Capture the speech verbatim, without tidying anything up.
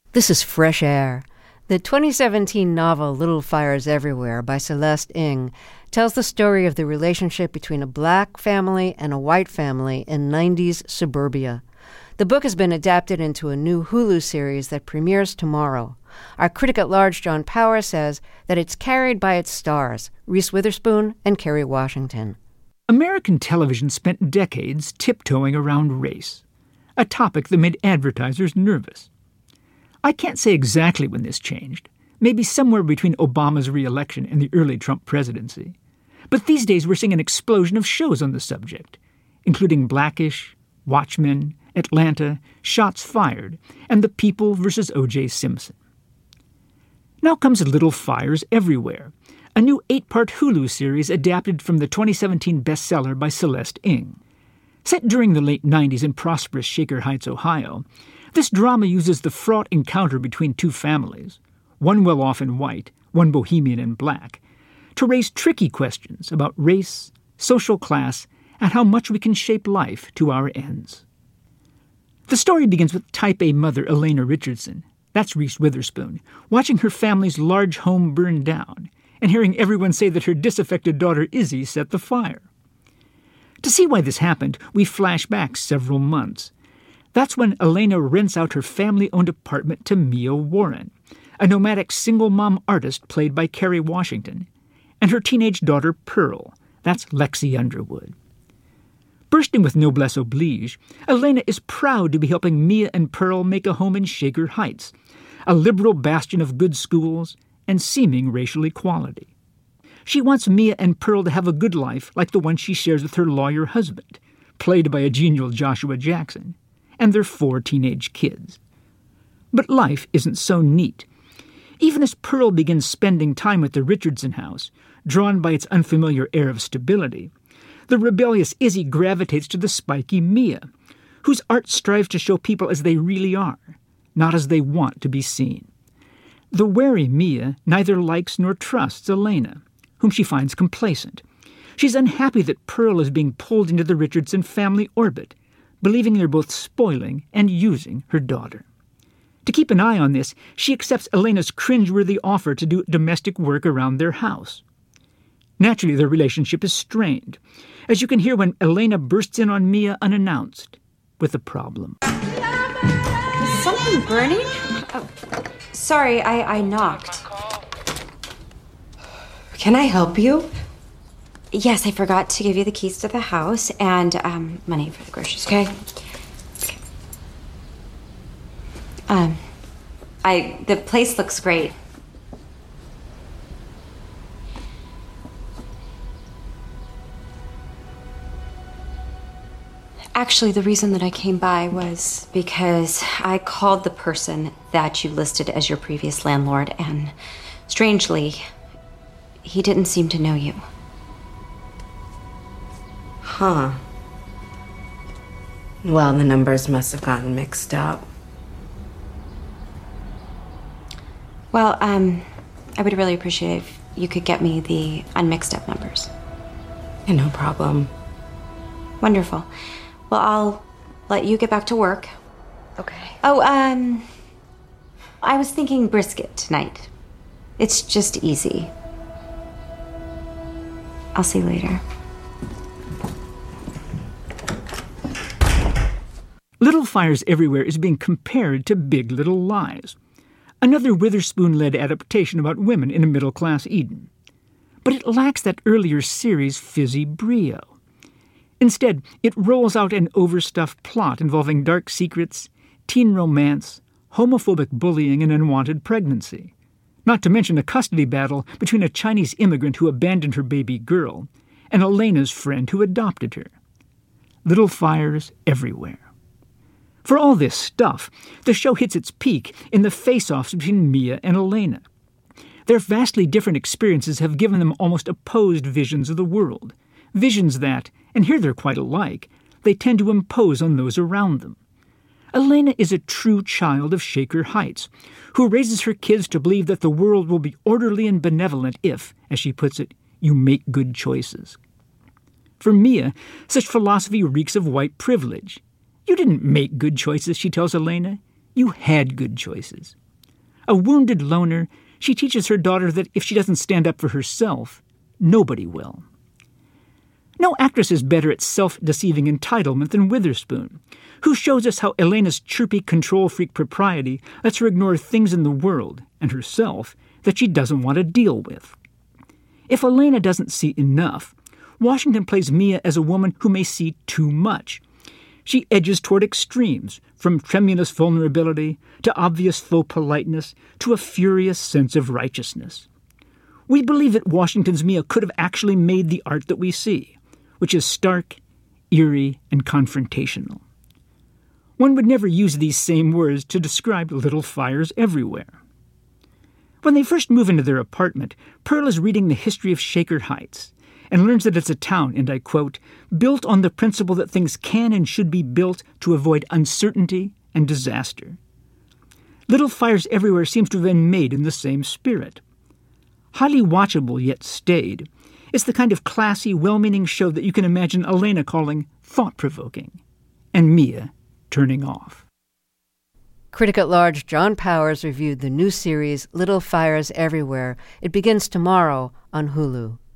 This is Fresh Air. The twenty seventeen novel Little Fires Everywhere by Celeste Ng tells the story of the relationship between a black family and a white family in nineties suburbia. The book has been adapted into a new Hulu series that premieres tomorrow. Our critic at large, John Power, says that it's carried by its stars, Reese Witherspoon and Kerry Washington. American television spent decades tiptoeing around race, a topic that made advertisers nervous. I can't say exactly when this changed, maybe somewhere between Obama's re-election and the early Trump presidency. But these days we're seeing an explosion of shows on the subject, including Blackish, Watchmen, Atlanta, Shots Fired, and The People versus O J Simpson. Now comes Little Fires Everywhere, a new eight-part Hulu series adapted from the twenty seventeen bestseller by Celeste Ng. Set during the late nineties in prosperous Shaker Heights, Ohio, this drama uses the fraught encounter between two families, one well-off and white, one bohemian and black, to raise tricky questions about race, social class, and how much we can shape life to our ends. The story begins with Type A mother Elena Richardson, that's Reese Witherspoon, watching her family's large home burn down and hearing everyone say that her disaffected daughter Izzy set the fire. To see why this happened, we flash back several months. That's when Elena rents out her family-owned apartment to Mia Warren, a nomadic single-mom artist played by Kerry Washington, and her teenage daughter Pearl, that's Lexi Underwood. Bursting with noblesse oblige, Elena is proud to be helping Mia and Pearl make a home in Shaker Heights, a liberal bastion of good schools and seeming racial equality. She wants Mia and Pearl to have a good life like the one she shares with her lawyer husband, played by a genial Joshua Jackson, and their four teenage kids. But life isn't so neat. Even as Pearl begins spending time at the Richardson house, drawn by its unfamiliar air of stability, the rebellious Izzy gravitates to the spiky Mia, whose art strives to show people as they really are, not as they want to be seen. The wary Mia neither likes nor trusts Elena, whom she finds complacent. She's unhappy that Pearl is being pulled into the Richardson family orbit, believing they're both spoiling and using her daughter. To keep an eye on this, she accepts Elena's cringeworthy offer to do domestic work around their house. Naturally, their relationship is strained, as you can hear when Elena bursts in on Mia unannounced with a problem. Is something burning? Oh, sorry, I, I knocked. Can I help you? Yes, I forgot to give you the keys to the house and um, money for the groceries. Okay. Okay. Um, I the place looks great. Actually, the reason that I came by was because I called the person that you listed as your previous landlord, and strangely, he didn't seem to know you. Huh. Well, the numbers must have gotten mixed up. Well, um, I would really appreciate if you could get me the unmixed up numbers. Yeah, no problem. Wonderful. Well, I'll let you get back to work. Okay. Oh, um, I was thinking brisket tonight. It's just easy. I'll see you later. Little Fires Everywhere is being compared to Big Little Lies, another Witherspoon-led adaptation about women in a middle-class Eden. But it lacks that earlier series' fizzy brio. Instead, it rolls out an overstuffed plot involving dark secrets, teen romance, homophobic bullying, and unwanted pregnancy. Not to mention a custody battle between a Chinese immigrant who abandoned her baby girl and Elena's friend who adopted her. Little Fires Everywhere. For all this stuff, the show hits its peak in the face-offs between Mia and Elena. Their vastly different experiences have given them almost opposed visions of the world, visions that, and here they're quite alike, they tend to impose on those around them. Elena is a true child of Shaker Heights, who raises her kids to believe that the world will be orderly and benevolent if, as she puts it, you make good choices. For Mia, such philosophy reeks of white privilege. You didn't make good choices, she tells Elena. You had good choices. A wounded loner, she teaches her daughter that if she doesn't stand up for herself, nobody will. No actress is better at self-deceiving entitlement than Witherspoon, who shows us how Elena's chirpy control-freak propriety lets her ignore things in the world, and herself, that she doesn't want to deal with. If Elena doesn't see enough, Washington plays Mia as a woman who may see too much. She edges toward extremes, from tremulous vulnerability to obvious faux politeness to a furious sense of righteousness. We believe that Washington's Mia could have actually made the art that we see, which is stark, eerie, and confrontational. One would never use these same words to describe Little Fires Everywhere. When they first move into their apartment, Pearl is reading the history of Shaker Heights and learns that it's a town, and I quote, built on the principle that things can and should be built to avoid uncertainty and disaster. Little Fires Everywhere seems to have been made in the same spirit. Highly watchable yet staid, it's the kind of classy, well-meaning show that you can imagine Elena calling thought-provoking, and Mia turning off. Critic at large John Powers reviewed the new series Little Fires Everywhere. It begins tomorrow on Hulu.